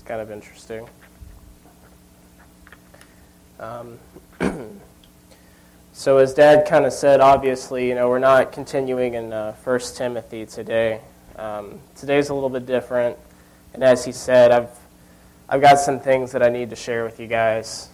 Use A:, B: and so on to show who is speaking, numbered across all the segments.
A: It's kind of interesting. So as Dad kind of said, obviously, we're not continuing in 1 Timothy today. Today's a little bit different, and as he said, I've got some things that I need to share with you guys,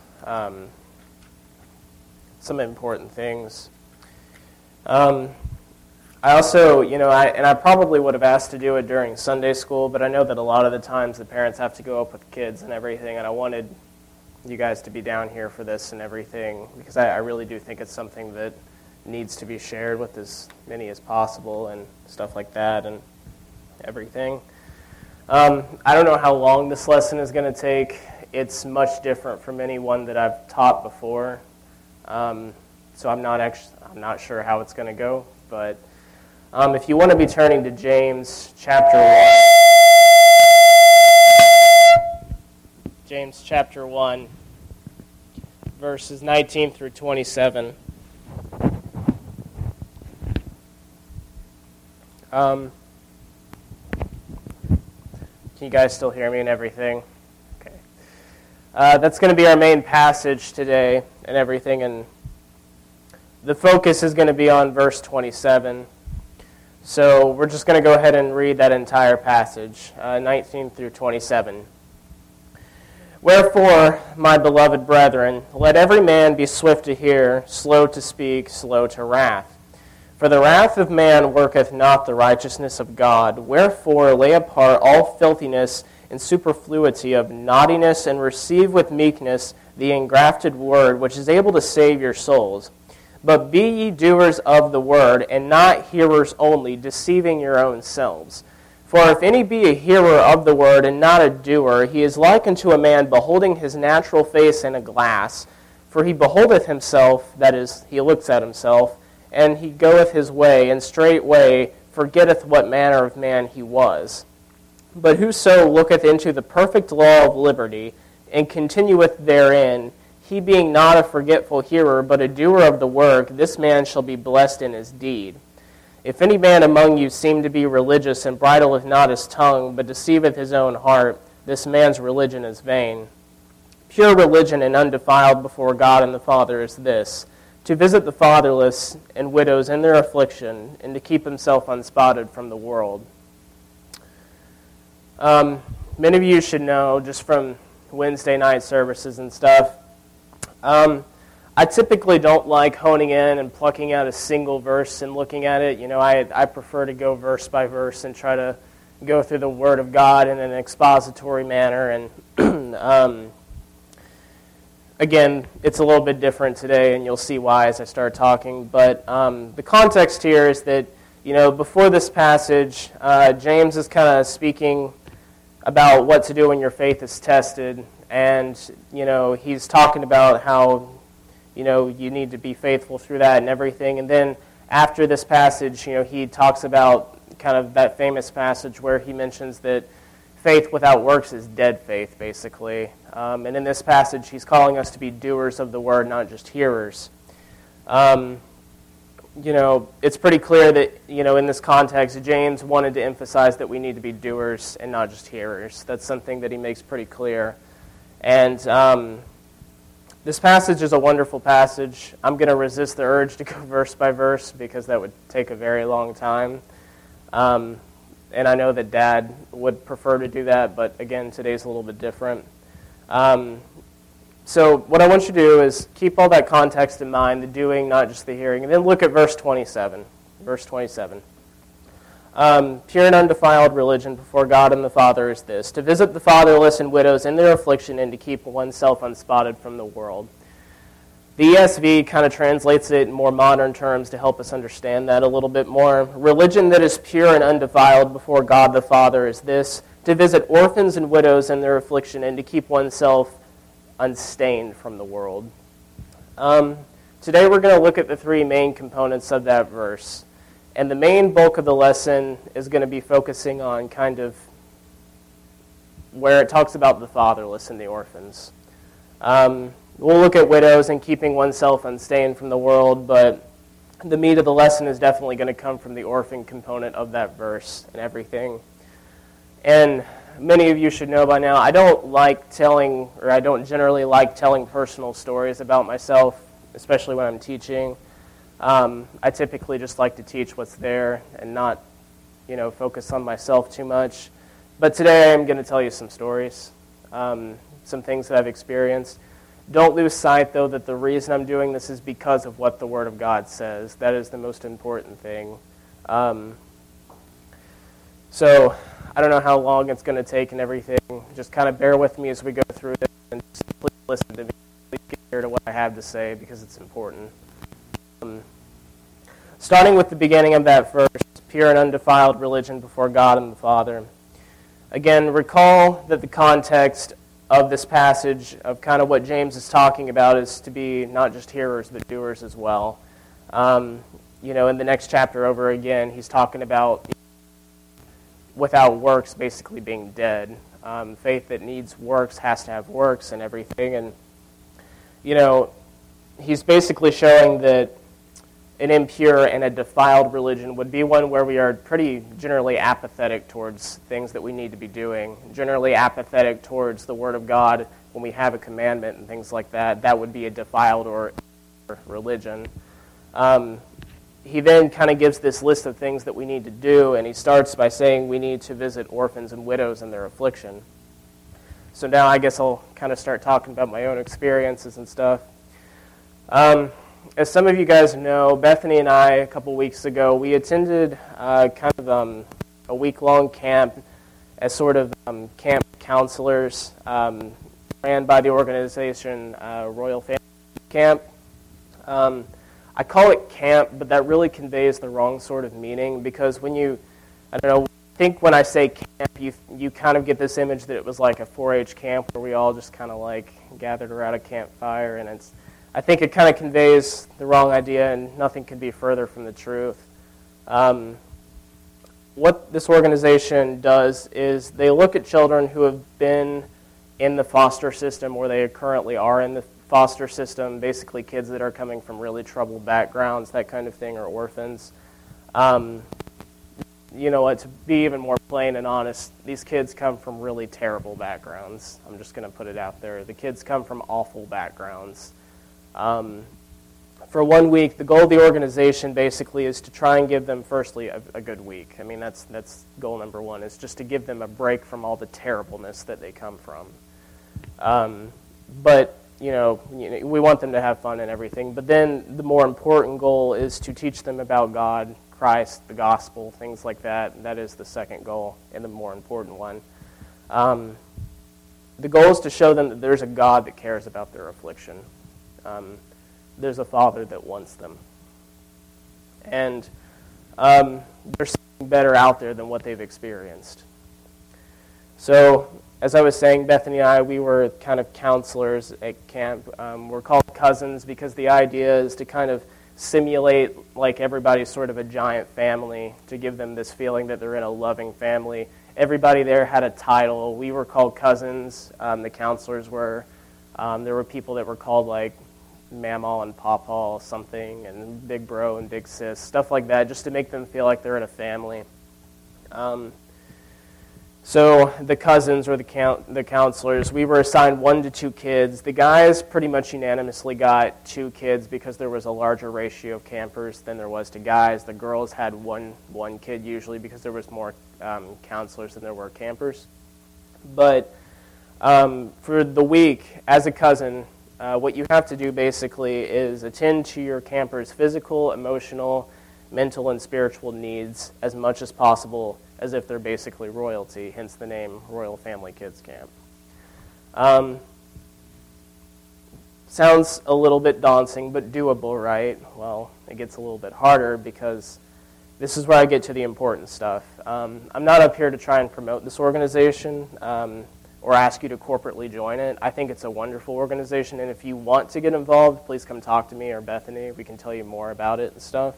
A: some important things. I also, I probably would have asked to do it during Sunday school, but I know that a lot of the times the parents have to go up with kids and everything, and I wanted you guys to be down here for this and everything, because I really do think it's something that needs to be shared with as many as possible and stuff like that and everything. I don't know how long this lesson is going to take. It's much different from any one that I've taught before, so I'm not sure how it's going to go, but if you want to be turning to James chapter 1, verses 19 through 27. Can you guys still hear me and everything? Okay. That's going to be our main passage today and everything, and the focus is going to be on verse 27. So we're just going to go ahead and read that entire passage, 19 through 27. Wherefore, my beloved brethren, let every man be swift to hear, slow to speak, slow to wrath. For the wrath of man worketh not the righteousness of God. Wherefore, lay apart all filthiness and superfluity of naughtiness, and receive with meekness the engrafted word, which is able to save your souls. But be ye doers of the word, and not hearers only, deceiving your own selves. For if any be a hearer of the word, and not a doer, he is like unto a man beholding his natural face in a glass. For he beholdeth himself, that is, he looks at himself, and he goeth his way, and straightway forgetteth what manner of man he was. But whoso looketh into the perfect law of liberty, and continueth therein, he being not a forgetful hearer, but a doer of the work, this man shall be blessed in his deed. If any man among you seem to be religious, and bridleth not his tongue, but deceiveth his own heart, this man's religion is vain. Pure religion and undefiled before God and the Father is this, to visit the fatherless and widows in their affliction, and to keep himself unspotted from the world. Many of you should know, just from Wednesday night services and stuff, I typically don't like honing in and plucking out a single verse and looking at it. I prefer to go verse by verse and try to go through the Word of God in an expository manner. And again, it's a little bit different today, and you'll see why as I start talking. But the context here is that, before this passage, James is kind of speaking about what to do when your faith is tested. And, he's talking about how, you need to be faithful through that and everything. And then after this passage, he talks about kind of that famous passage where he mentions that faith without works is dead faith, basically. And in this passage, he's calling us to be doers of the word, not just hearers. It's pretty clear that, in this context, James wanted to emphasize that we need to be doers and not just hearers. That's something that he makes pretty clear. And this passage is a wonderful passage. I'm going to resist the urge to go verse by verse because that would take a very long time. And I know that Dad would prefer to do that, but again, today's a little bit different. So what I want you to do is keep all that context in mind, the doing, not just the hearing, and then look at verse 27. Verse 27. Pure and undefiled religion before God and the Father is this, to visit the fatherless and widows in their affliction and to keep oneself unspotted from the world. The ESV kind of translates it in more modern terms to help us understand that a little bit more. Religion that is pure and undefiled before God the Father is this, to visit orphans and widows in their affliction and to keep oneself unstained from the world. Today we're going to look at the three main components of that verse. And the main bulk of the lesson is going to be focusing on kind of where it talks about the fatherless and the orphans. We'll look at widows and keeping oneself unstained from the world, but the meat of the lesson is definitely going to come from the orphan component of that verse and everything. And many of you should know by now, I don't generally like telling personal stories about myself, especially when I'm teaching. I typically just like to teach what's there and not, focus on myself too much. But today I am going to tell you some stories, some things that I've experienced. Don't lose sight, though, that the reason I'm doing this is because of what the Word of God says. That is the most important thing. So I don't know how long it's going to take and everything. Just kind of bear with me as we go through this, and just please listen to me. Please get here to what I have to say, because it's important. Starting with the beginning of that verse, pure and undefiled religion before God and the Father. Again, recall that the context of this passage of kind of what James is talking about is to be not just hearers, but doers as well. In the next chapter over again, he's talking about without works basically being dead. Faith that needs works has to have works and everything. And, he's basically showing that an impure and a defiled religion would be one where we are pretty generally apathetic towards things that we need to be doing, generally apathetic towards the Word of God when we have a commandment and things like that. That would be a defiled or religion. He then kind of gives this list of things that we need to do, and he starts by saying we need to visit orphans and widows in their affliction. So now I guess I'll kind of start talking about my own experiences and stuff. As some of you guys know, Bethany and I, a couple weeks ago, we attended a week-long camp as sort of camp counselors ran by the organization Royal Family Camp. I call it camp, but that really conveys the wrong sort of meaning, because when I think when I say camp, you kind of get this image that it was like a 4-H camp where we all just kind of like gathered around a campfire, and I think it kind of conveys the wrong idea, and nothing could be further from the truth. What this organization does is they look at children who have been in the foster system, or they currently are in the foster system, basically kids that are coming from really troubled backgrounds, that kind of thing, or orphans. To be even more plain and honest, these kids come from really terrible backgrounds. I'm just going to put it out there. The kids come from awful backgrounds. For 1 week, the goal of the organization basically is to try and give them, firstly, a good week. I mean, that's goal number one, is just to give them a break from all the terribleness that they come from. But we want them to have fun and everything. But then the more important goal is to teach them about God, Christ, the gospel, things like that. That is the second goal and the more important one. The goal is to show them that there's a God that cares about their affliction. There's a Father that wants them. And there's something better out there than what they've experienced. So, as I was saying, Bethany and I, we were kind of counselors at camp. We're called cousins because the idea is to kind of simulate like everybody's sort of a giant family, to give them this feeling that they're in a loving family. Everybody there had a title. We were called cousins. The counselors were. There were people that were called like Mamaw and Pawpaw something, and Big Bro and Big Sis, stuff like that, just to make them feel like they're in a family. So the cousins, or the counselors, we were assigned 1 to 2 kids. The guys pretty much unanimously got 2 kids because there was a larger ratio of campers than there was to guys. The girls had one kid usually because there was more counselors than there were campers. But for the week, as a cousin, what you have to do basically is attend to your campers' physical, emotional, mental, and spiritual needs as much as possible, as if they're basically royalty, hence the name Royal Family Kids Camp. Sounds a little bit daunting, but doable, right? Well, it gets a little bit harder because this is where I get to the important stuff. I'm not up here to try and promote this organization or ask you to corporately join it. I think it's a wonderful organization, and if you want to get involved, please come talk to me or Bethany. We can tell you more about it and stuff.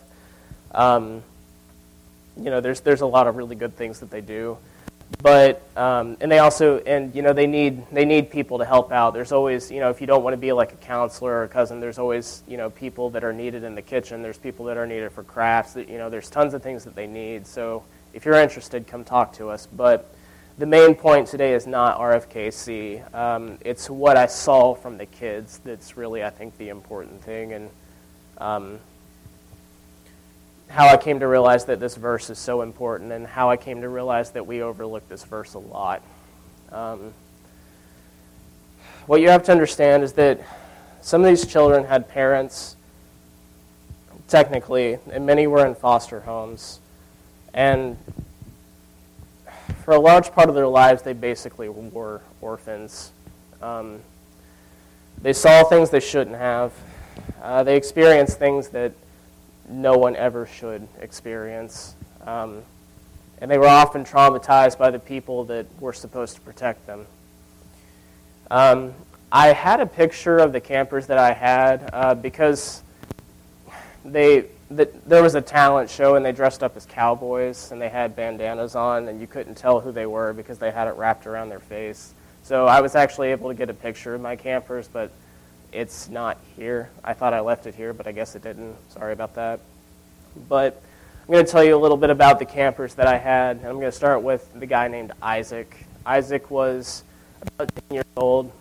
A: There's a lot of really good things that they do, but and they also they need people to help out. There's always if you don't want to be like a counselor or a cousin, there's always people that are needed in the kitchen. There's people that are needed for crafts. There's tons of things that they need. So if you're interested, come talk to us. But the main point today is not RFKC. It's what I saw from the kids that's really, I think, the important thing, and how I came to realize that this verse is so important, and how I came to realize that we overlook this verse a lot. What you have to understand is that some of these children had parents, technically, and many were in foster homes, and for a large part of their lives, they basically were orphans. They saw things they shouldn't have. They experienced things that no one ever should experience. And they were often traumatized by the people that were supposed to protect them. I had a picture of the campers that I had because there was a talent show and they dressed up as cowboys and they had bandanas on and you couldn't tell who they were because they had it wrapped around their face. So I was actually able to get a picture of my campers, but it's not here. I thought I left it here, but I guess it didn't. Sorry about that. But I'm going to tell you a little bit about the campers that I had. And I'm going to start with the guy named Isaac. Isaac was about 10 years old.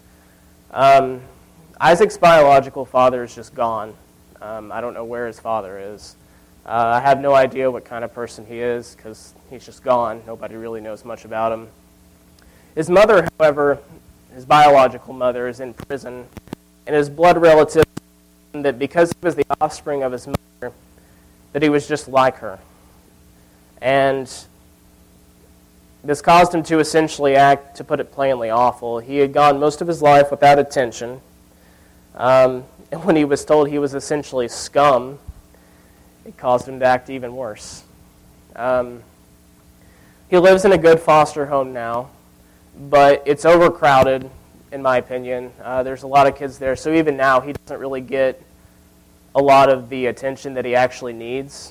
A: Isaac's biological father is just gone. I don't know where his father is. I have no idea what kind of person he is because he's just gone. Nobody really knows much about him. His mother, however, his biological mother, is in prison, and his blood relative, that because he was the offspring of his mother, that he was just like her. And this caused him to essentially act, to put it plainly, awful. He had gone most of his life without attention. And when he was told he was essentially scum, it caused him to act even worse. He lives in a good foster home now, but it's overcrowded, in my opinion. There's a lot of kids there, so even now he doesn't really get a lot of the attention that he actually needs.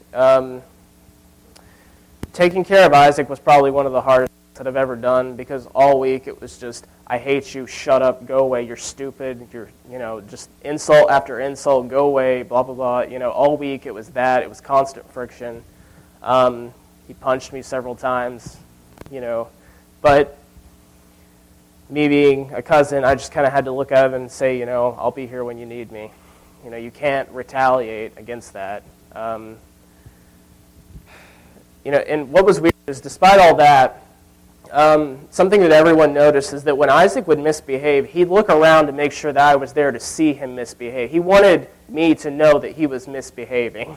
A: Taking care of Isaac was probably one of the hardest things that I've ever done because all week it was just, I hate you, shut up, go away, you're stupid, you're, just insult after insult, go away, blah, blah, blah. All week it was that. It was constant friction. He punched me several times, but me being a cousin, I just kind of had to look at him and say, I'll be here when you need me. You can't retaliate against that. And what was weird is despite all that, something that everyone noticed is that when Isaac would misbehave, he'd look around to make sure that I was there to see him misbehave. He wanted me to know that he was misbehaving.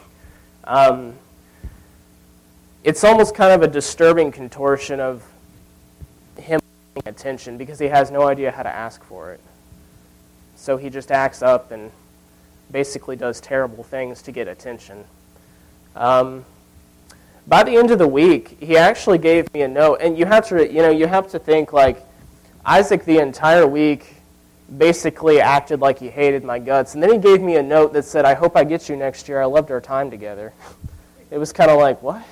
A: It's almost kind of a disturbing contortion of him paying attention because he has no idea how to ask for it. So he just acts up and basically does terrible things to get attention. By the end of the week, he actually gave me a note, and you have to think like Isaac the entire week basically acted like he hated my guts, and then he gave me a note that said, "I hope I get you next year. I loved our time together." It was kind of like, what?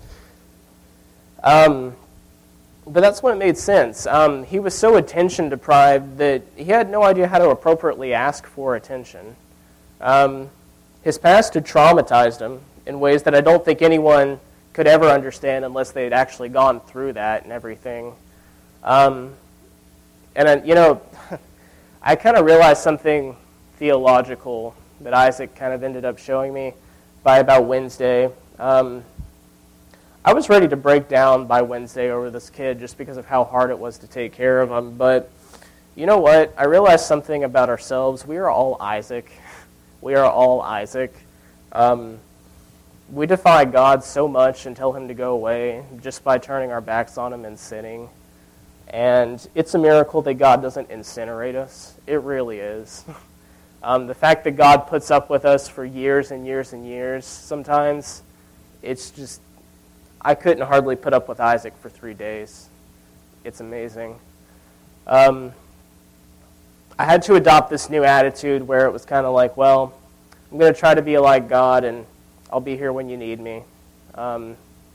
A: But that's when it made sense. He was so attention deprived that he had no idea how to appropriately ask for attention. His past had traumatized him in ways that I don't think anyone could ever understand unless they'd actually gone through that and everything. I kind of realized something theological that Isaac kind of ended up showing me by about Wednesday. I was ready to break down by Wednesday over this kid just because of how hard it was to take care of him. But you know what? I realized something about ourselves. We are all Isaac. We are all Isaac. We defy God so much and tell him to go away just by turning our backs on him and sinning. And it's a miracle that God doesn't incinerate us. It really is. The fact that God puts up with us for years and years and years, sometimes, it's just, I couldn't hardly put up with Isaac for 3 days. It's amazing. I had to adopt this new attitude where it was kind of like, well, I'm going to try to be like God, and I'll be here when you need me. I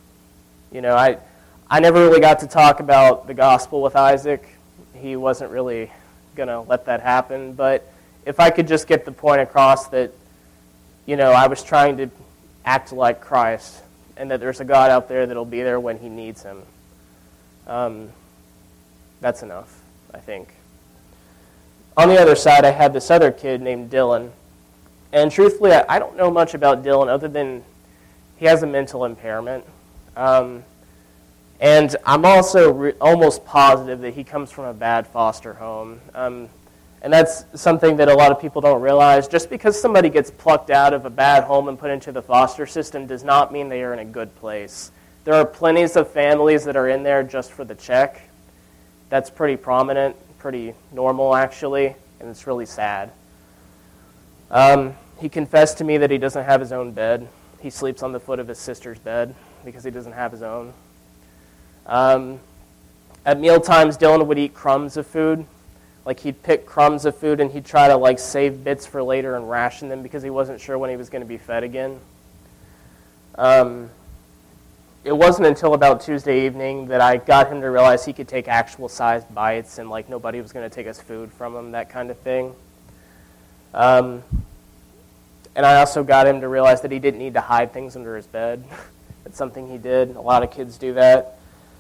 A: never really got to talk about the gospel with Isaac. He wasn't really going to let that happen. But if I could just get the point across that, I was trying to act like Christ and that there's a God out there that'll be there when he needs him. That's enough, I think. On the other side, I had this other kid named Dylan. And truthfully, I don't know much about Dylan other than he has a mental impairment. And I'm also almost positive that he comes from a bad foster home. And that's something that a lot of people don't realize. Just because somebody gets plucked out of a bad home and put into the foster system does not mean they are in a good place. There are plenty of families that are in there just for the check. That's pretty prominent, pretty normal actually, and it's really sad. He confessed to me that he doesn't have his own bed. He sleeps on the foot of his sister's bed because he doesn't have his own. At meal times, Dylan would eat crumbs of food. Like he'd pick crumbs of food and he'd try to save bits for later and ration them because he wasn't sure when he was going to be fed again. It wasn't until about Tuesday evening that I got him to realize he could take actual sized bites and nobody was going to take his food from him, that kind of thing. And I also got him to realize that he didn't need to hide things under his bed. That's something he did. A lot of kids do that.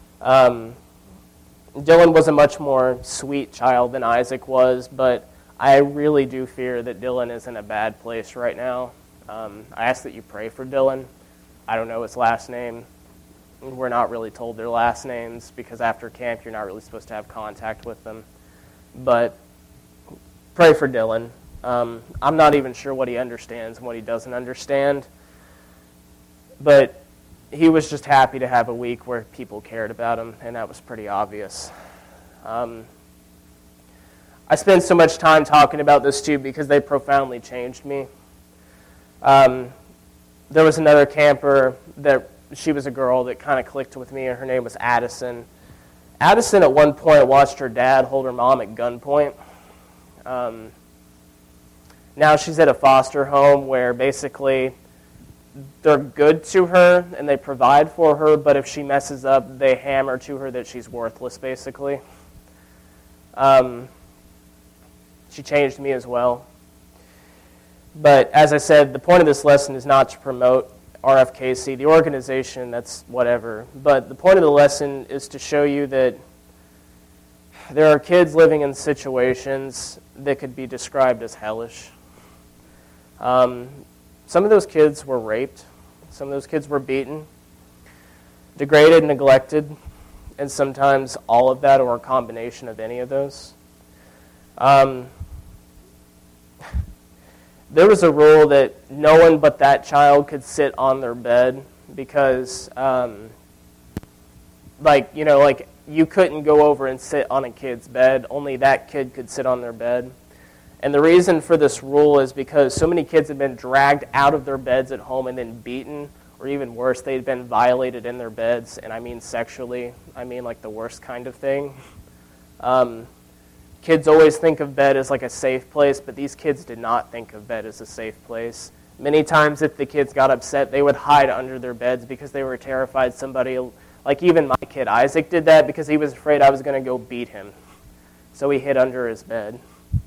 A: Dylan was a much more sweet child than Isaac was, but I really do fear that Dylan is in a bad place right now. I ask that you pray for Dylan. I don't know his last name. We're not really told their last names because after camp you're not really supposed to have contact with them. But pray for Dylan. I'm not even sure what he understands and what he doesn't understand. But he was just happy to have a week where people cared about him, and that was pretty obvious. I spend so much time talking about this too because they profoundly changed me. There was another camper that she was a girl that kind of clicked with me, and her name was Addison. Addison at one point watched her dad hold her mom at gunpoint. Now she's at a foster home where basically they're good to her and they provide for her, but if she messes up, they hammer to her that she's worthless, basically. She changed me as well. But as I said, the point of this lesson is not to promote RFKC, the organization, that's whatever. But the point of the lesson is to show you that there are kids living in situations that could be described as hellish. Some of those kids were raped. Some of those kids were beaten, degraded, neglected, and sometimes all of that or a combination of any of those. There was a rule that no one but that child could sit on their bed because, you couldn't go over and sit on a kid's bed. Only that kid could sit on their bed. And the reason for this rule is because so many kids have been dragged out of their beds at home and then beaten, or even worse, they'd been violated in their beds, and I mean sexually. I mean the worst kind of thing. Kids always think of bed as a safe place, but these kids did not think of bed as a safe place. Many times if the kids got upset, they would hide under their beds because they were terrified somebody, even my kid Isaac did that because he was afraid I was going to go beat him. So he hid under his bed.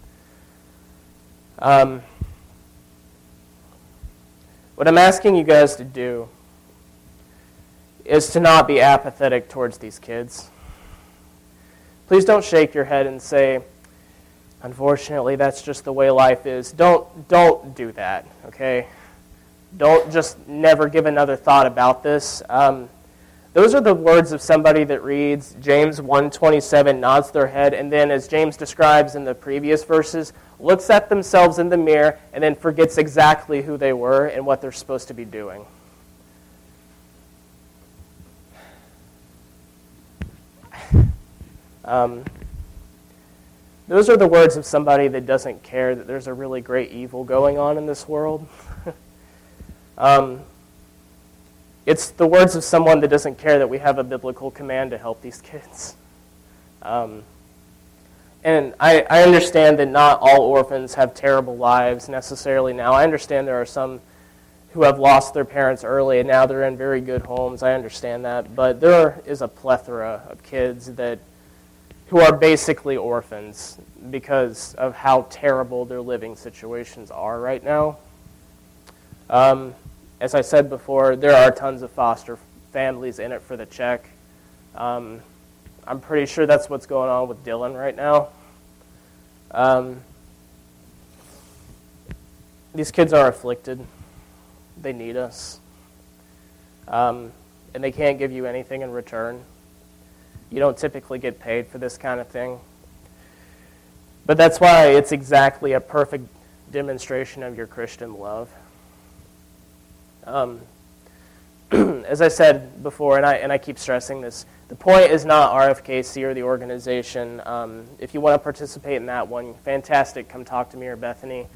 A: What I'm asking you guys to do is to not be apathetic towards these kids. Please don't shake your head and say, unfortunately, that's just the way life is. Don't do that, okay? Don't just never give another thought about this. Those are the words of somebody that reads James 1:27, nods their head, and then, as James describes in the previous verses, looks at themselves in the mirror and then forgets exactly who they were and what they're supposed to be doing. Those are the words of somebody that doesn't care that there's a really great evil going on in this world. It's the words of someone that doesn't care that we have a biblical command to help these kids. And I understand that not all orphans have terrible lives necessarily now. I understand there are some who have lost their parents early and now they're in very good homes. I understand that. But there is a plethora of kids who are basically orphans because of how terrible their living situations are right now. As I said before, there are tons of foster families in it for the check. I'm pretty sure that's what's going on with Dylan right now. These kids are afflicted. They need us. And they can't give you anything in return. You don't typically get paid for this kind of thing. But that's why it's exactly a perfect demonstration of your Christian love. As I said before, and I keep stressing this, the point is not RFKC or the organization. If you want to participate in that one, fantastic, come talk to me or Bethany.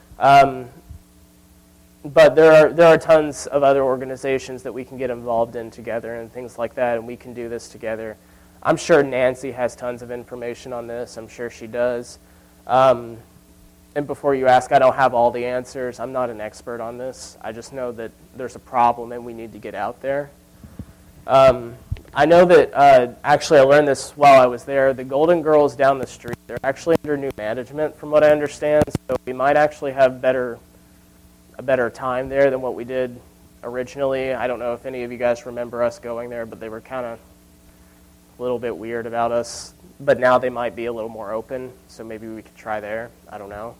A: But there are tons of other organizations that we can get involved in together and things like that, and we can do this together. I'm sure Nancy has tons of information on this. I'm sure she does. And before you ask, I don't have all the answers. I'm not an expert on this. I just know that there's a problem and we need to get out there. I know that, actually I learned this while I was there, the Golden Girls down the street, they're actually under new management from what I understand, so we might actually have a better time there than what we did originally. I don't know if any of you guys remember us going there, but they were kind of a little bit weird about us. But now they might be a little more open, so maybe we could try there. I don't know.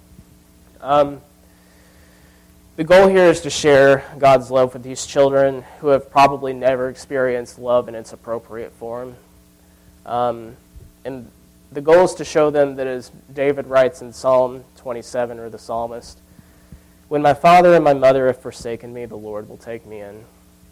A: The goal here is to share God's love with these children who have probably never experienced love in its appropriate form. And the goal is to show them that, as David writes in Psalm 27, or the psalmist, "When my father and my mother have forsaken me, the Lord will take me in."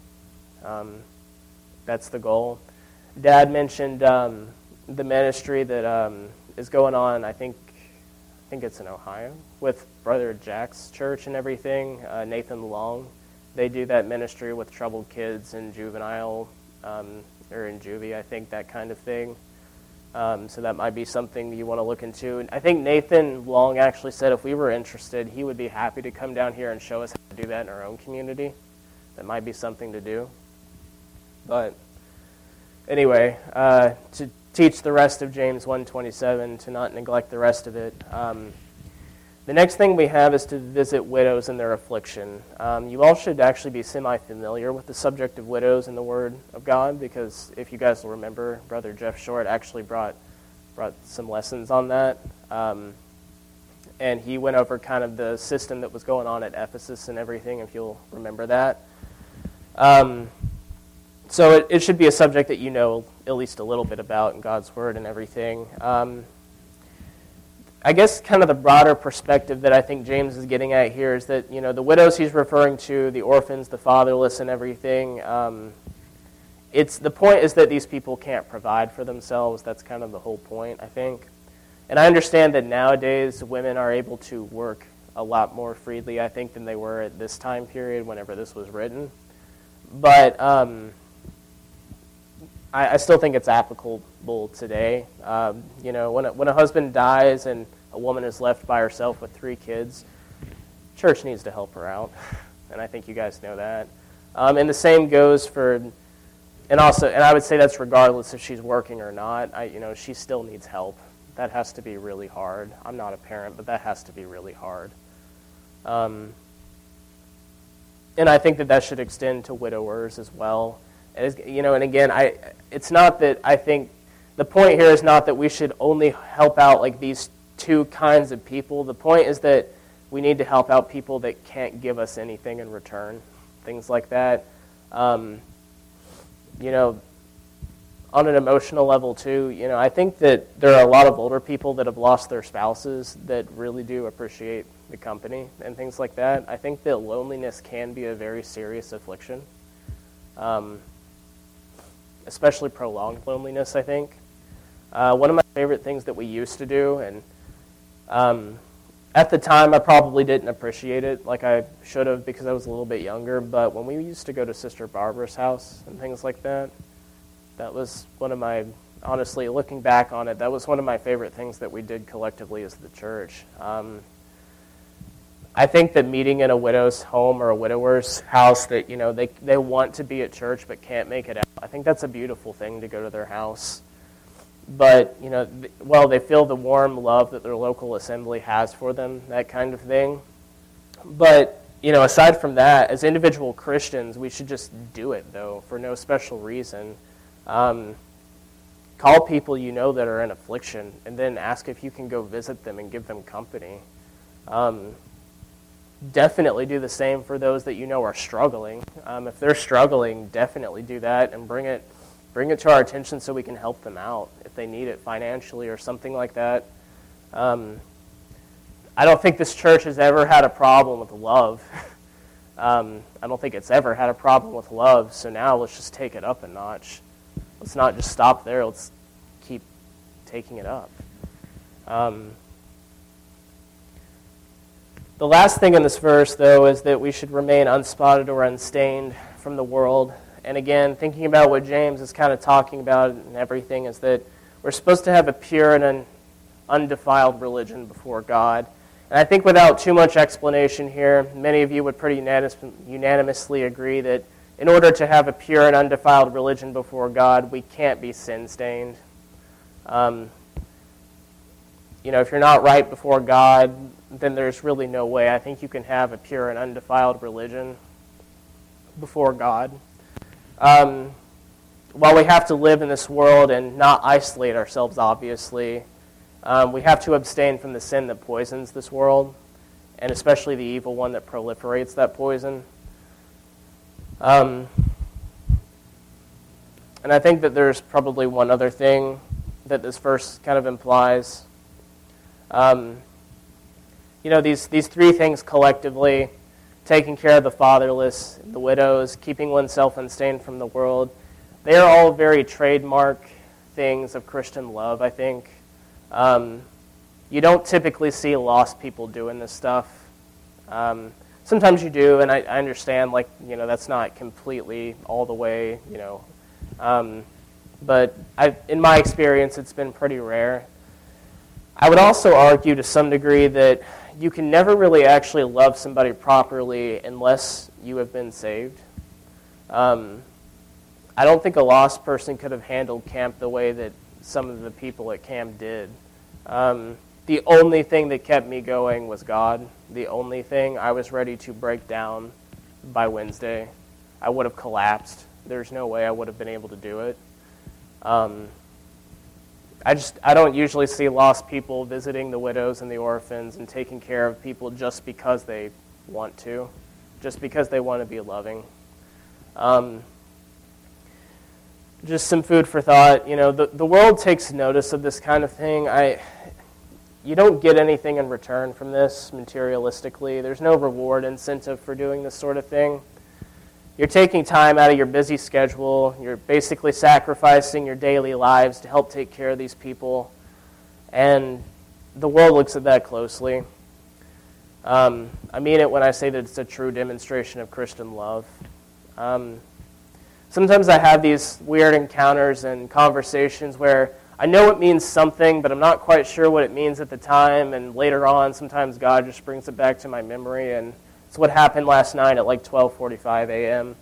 A: That's the goal. Dad mentioned the ministry that is going on, I think it's in Ohio, with Brother Jack's church and everything, Nathan Long. They do that ministry with troubled kids and juvenile, or in juvie, I think, that kind of thing. So that might be something you want to look into. And I think Nathan Long actually said if we were interested, he would be happy to come down here and show us how to do that in our own community. That might be something to do. But anyway, to teach the rest of James 1:27, to not neglect the rest of it. The next thing we have is to visit widows in their affliction. You all should actually be semi-familiar with the subject of widows in the Word of God, because if you guys will remember, Brother Jeff Short actually brought some lessons on that. And he went over kind of the system that was going on at Ephesus and everything, if you'll remember that. So it should be a subject that you know at least a little bit about in God's Word and everything. I guess kind of the broader perspective that I think James is getting at here is that, the widows he's referring to, the orphans, the fatherless and everything, the point is that these people can't provide for themselves. That's kind of the whole point, I think. And I understand that nowadays women are able to work a lot more freely, I think, than they were at this time period whenever this was written. But I still think it's applicable today. When a husband dies and a woman is left by herself with 3 kids, church needs to help her out, and I think you guys know that. And the same goes for, and I would say that's regardless if she's working or not. She still needs help. That has to be really hard. I'm not a parent, but that has to be really hard. And I think that should extend to widowers as well. And again, it's not that I think the point here is not that we should only help out like these 2 kinds of people. The point is that we need to help out people that can't give us anything in return, things like that. On an emotional level too, I think that there are a lot of older people that have lost their spouses that really do appreciate the company and things like that. I think that loneliness can be a very serious affliction. Especially prolonged loneliness, I think. One of my favorite things that we used to do, and at the time I probably didn't appreciate it like I should have because I was a little bit younger, but when we used to go to Sister Barbara's house and things like that, that was one of my, honestly, looking back on it, that was one of my favorite things that we did collectively as the church. I think that meeting in a widow's home or a widower's house that, they want to be at church but can't make it out, I think that's a beautiful thing to go to their house. But, they feel the warm love that their local assembly has for them, that kind of thing. But, aside from that, as individual Christians, we should just do it, though, for no special reason. call people you know that are in affliction, and then ask if you can go visit them and give them company. Definitely do the same for those that you know are struggling. If they're struggling, definitely do that and bring it to our attention so we can help them out if they need it financially or something like that. I don't think this church has ever had a problem with love. I don't think it's ever had a problem with love, so now let's just take it up a notch. Let's not just stop there, let's keep taking it up. The last thing in this verse, though, is that we should remain unspotted or unstained from the world. And again, thinking about what James is kind of talking about and everything, is that we're supposed to have a pure and an undefiled religion before God. And I think without too much explanation here, many of you would pretty unanimously agree that in order to have a pure and undefiled religion before God, we can't be sin-stained. If you're not right before God, then there's really no way I think you can have a pure and undefiled religion before God. While we have to live in this world and not isolate ourselves, obviously, we have to abstain from the sin that poisons this world, and especially the evil one that proliferates that poison. And I think that there's probably one other thing that this verse kind of implies. These three things collectively, taking care of the fatherless, the widows, keeping oneself unstained from the world, they are all very trademark things of Christian love, I think. You don't typically see lost people doing this stuff. Sometimes you do, and I understand, that's not completely all the way, but in my experience, it's been pretty rare. I would also argue to some degree that you can never really actually love somebody properly unless you have been saved. I don't think a lost person could have handled camp the way that some of the people at camp did. The only thing that kept me going was God. The only thing. I was ready to break down by Wednesday. I would have collapsed. There's no way I would have been able to do it. I don't usually see lost people visiting the widows and the orphans and taking care of people just because they want to, just because they want to be loving. Just some food for thought. The world takes notice of this kind of thing. You don't get anything in return from this materialistically. There's no reward incentive for doing this sort of thing. You're taking time out of your busy schedule. You're basically sacrificing your daily lives to help take care of these people. And the world looks at that closely. I mean it when I say that it's a true demonstration of Christian love. Sometimes I have these weird encounters and conversations where I know it means something, but I'm not quite sure what it means at the time. And later on, sometimes God just brings it back to my memory, and it's what happened last night at 12:45 a.m.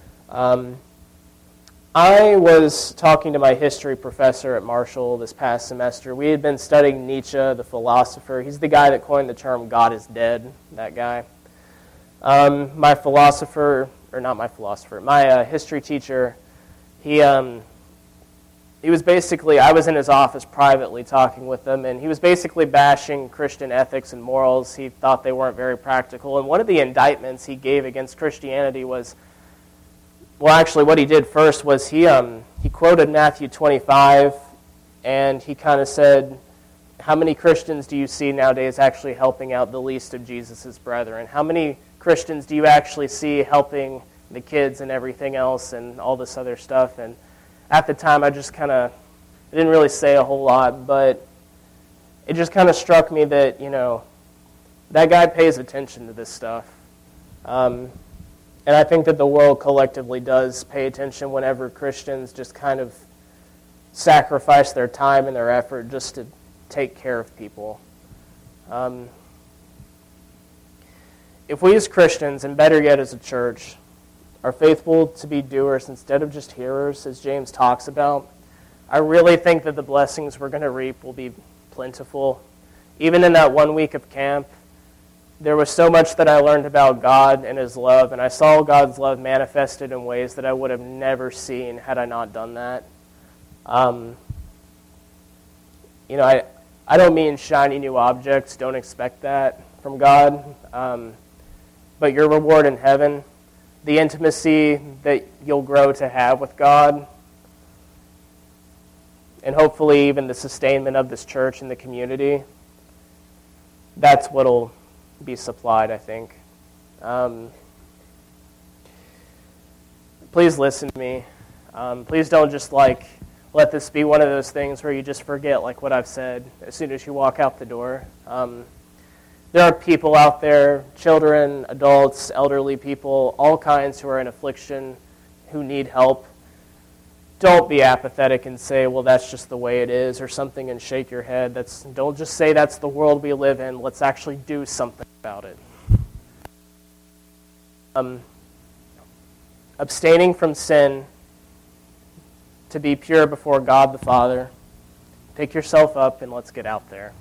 A: I was talking to my history professor at Marshall this past semester. We had been studying Nietzsche, the philosopher. He's the guy that coined the term "God is dead," that guy. My history teacher, he was basically, I was in his office privately talking with him, and he was basically bashing Christian ethics and morals. He thought they weren't very practical. And one of the indictments he gave against Christianity was, well, actually what he did first was he quoted Matthew 25, and he kind of said, how many Christians do you see nowadays actually helping out the least of Jesus' brethren? How many Christians do you actually see helping the kids and everything else and all this other stuff? And at the time, I didn't really say a whole lot, but it just kind of struck me that, that guy pays attention to this stuff. And I think that the world collectively does pay attention whenever Christians just kind of sacrifice their time and their effort just to take care of people. If we as Christians, and better yet as a church, are faithful to be doers instead of just hearers, as James talks about, I really think that the blessings we're going to reap will be plentiful. Even in that 1 week of camp, there was so much that I learned about God and His love, and I saw God's love manifested in ways that I would have never seen had I not done that. I don't mean shiny new objects. Don't expect that from God. But your reward in heaven, the intimacy that you'll grow to have with God, and hopefully even the sustainment of this church and the community, that's what will be supplied, I think. Please listen to me. Please don't just let this be one of those things where you just forget what I've said as soon as you walk out the door. There are people out there, children, adults, elderly people, all kinds who are in affliction, who need help. Don't be apathetic and say, well, that's just the way it is, or something, and shake your head. Don't just say that's the world we live in. Let's actually do something about it. Abstaining from sin to be pure before God the Father. Pick yourself up and let's get out there.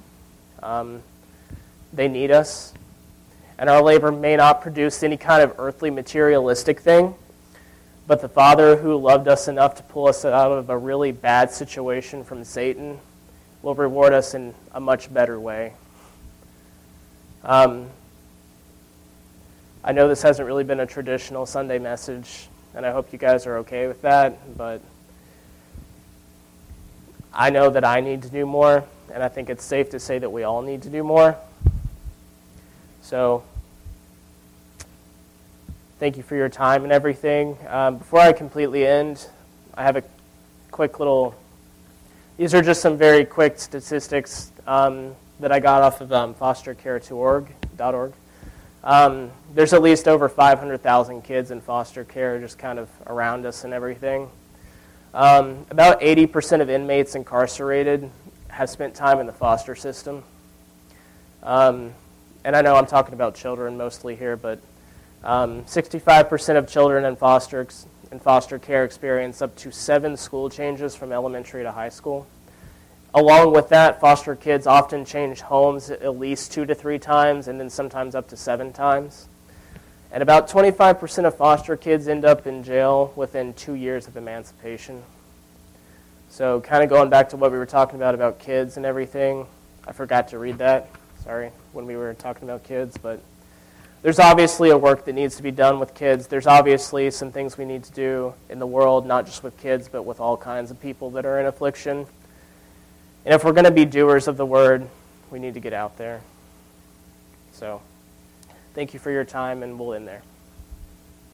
A: They need us, and our labor may not produce any kind of earthly materialistic thing, but the Father who loved us enough to pull us out of a really bad situation from Satan will reward us in a much better way. I know this hasn't really been a traditional Sunday message, and I hope you guys are okay with that, but I know that I need to do more, and I think it's safe to say that we all need to do more. So, thank you for your time and everything. Before I completely end, I have a quick little... These are just some very quick statistics that I got off of fostercare.org. There's at least over 500,000 kids in foster care just kind of around us and everything. About 80% of inmates incarcerated have spent time in the foster system. And I know I'm talking about children mostly here, but 65% of children in foster care experience up to 7 school changes from elementary to high school. Along with that, foster kids often change homes at least 2 to 3 times, and then sometimes up to 7 times. And about 25% of foster kids end up in jail within 2 years of emancipation. So kind of going back to what we were talking about kids and everything, I forgot to read that, sorry, when we were talking about kids, but there's obviously a work that needs to be done with kids. There's obviously some things we need to do in the world, not just with kids, but with all kinds of people that are in affliction. And if we're going to be doers of the word, we need to get out there. So, thank you for your time, and we'll end there.